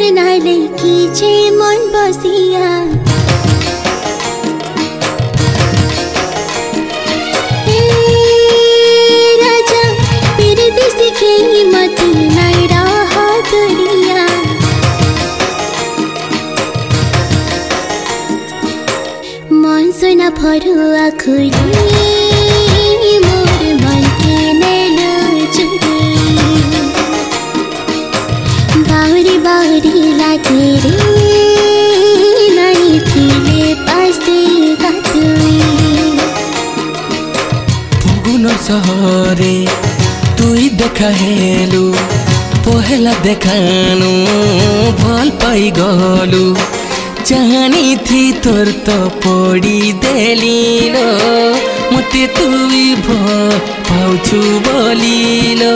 नाले कीचे मन बसिया राजा तेरे दिसी के मत नहीं रहा दुनिया मन सुना फरुआ खुली मोर मन के नैना चुरी बावरी बावरी लागे रे नहीं थिले पासे गातुई फगुन सहरे तुई देखा हेलु पहला देखानु भल पाई गलु जानी थी तोर तो पड़ी देलिलो मते तुई पाउछु बोलिलो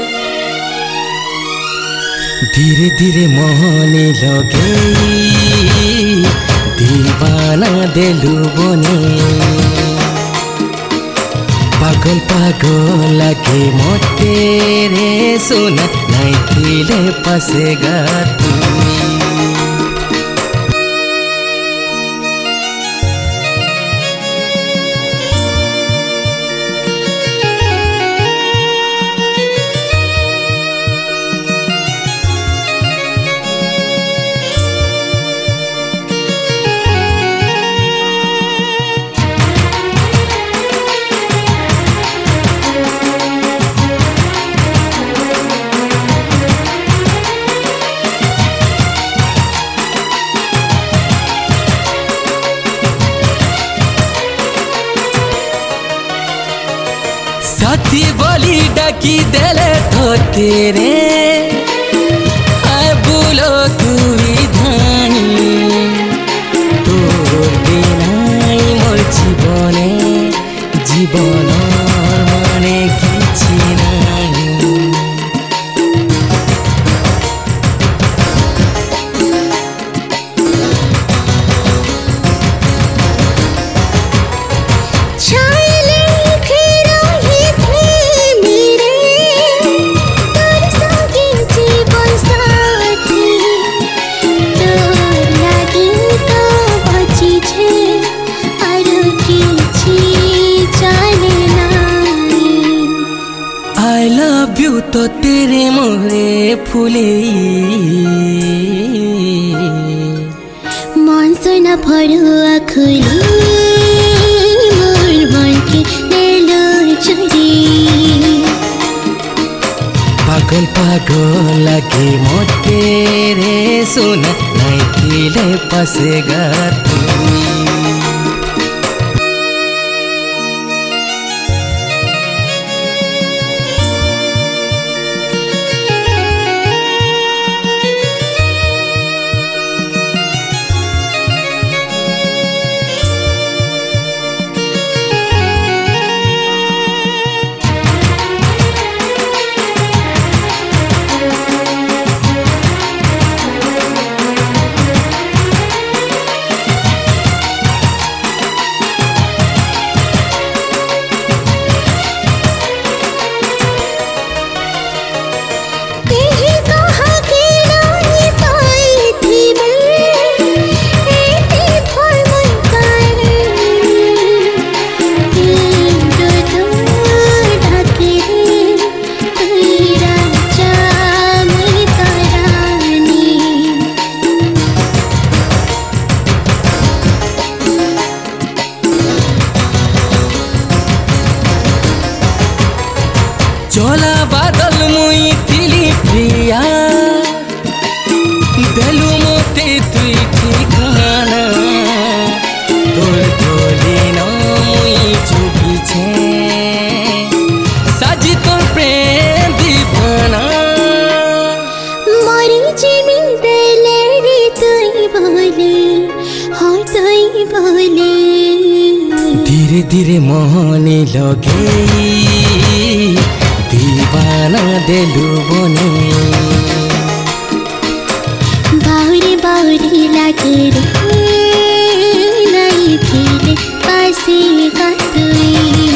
धीरे धीरे मोहने लगे दीवाना देलु बने पागल पागल लगे मते रे सुना नहीं थिले पासेगा तुई साथी बोली डाकी देले तो तेरे आए बोलो तू धानी तोर बिनाई मोर जीवने जीवन माने किछि नाई तो तेरे मोरे फूले मन सुना फरुआ खुली मोर मन के नैना चुरी पागल पागल लगे मोटे रे सुना नहीं थिले पासेगा तुई चोला बादल मुई थिली प्रिया देलु मोते तुई ठिकाना तोर तोले न मुई चुकी छे साजी तोर प्रेम दीवाना मरी जिमी देले रे तुई बोले हो तुई बोले धीरे धीरे मोहने लगे दीवाना देलु बने बावरी बावरी लागे रे नहीं थिले पासे गातुई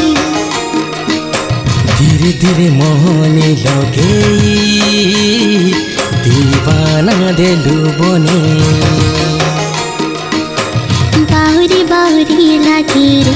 धीरे धीरे मोहने लगे दीवाना देलु गइलु बने बाहुरी बाहुरी लागे